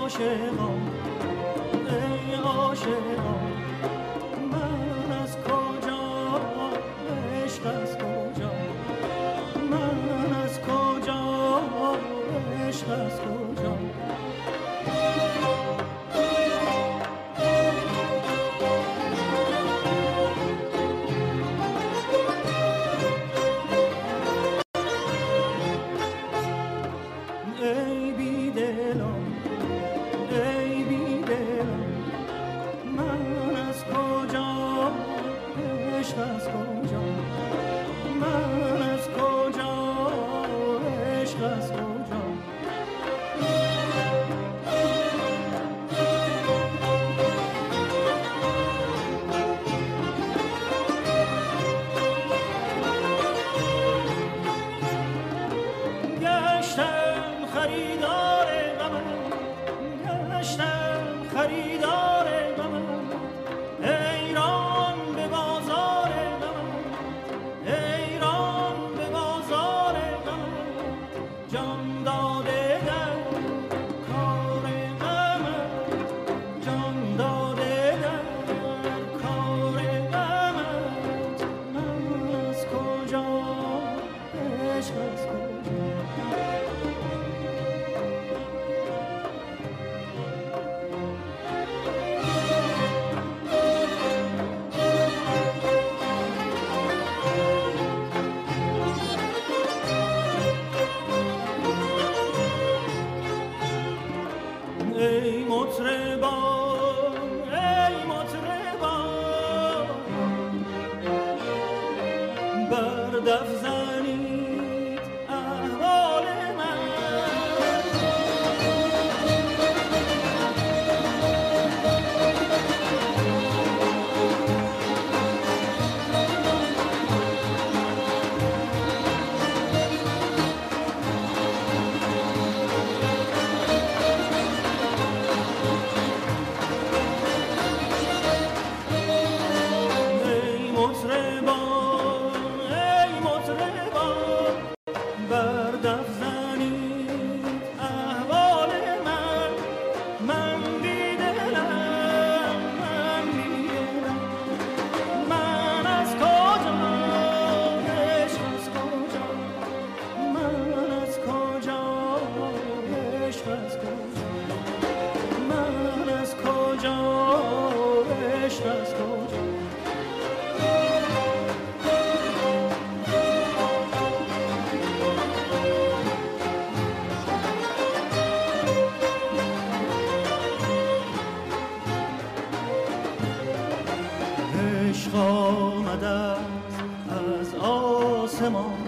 عاشقان ای عاشقان من از کجا عشق از کجا من از کجا عشق از کجا ای بی دلان ای بی دلان من از کجا عشق از کجا من از کجا عشق از کجا گشتم خریدار غمم گشتم خریدار غمم ایران به بازار غمم ایران به بازار غمم جان داده در کار غمم جان داده در کار غمم من از کجا عشق از کجا ای مطربان ای مطربان بر دف زنید احوال من بر دف زنید احوال من من بی دلم من بی دلم من از کجا عشق از کجا من از کجا عشق از کجا من از کجا عشق از کجا عشق آمده از آسمان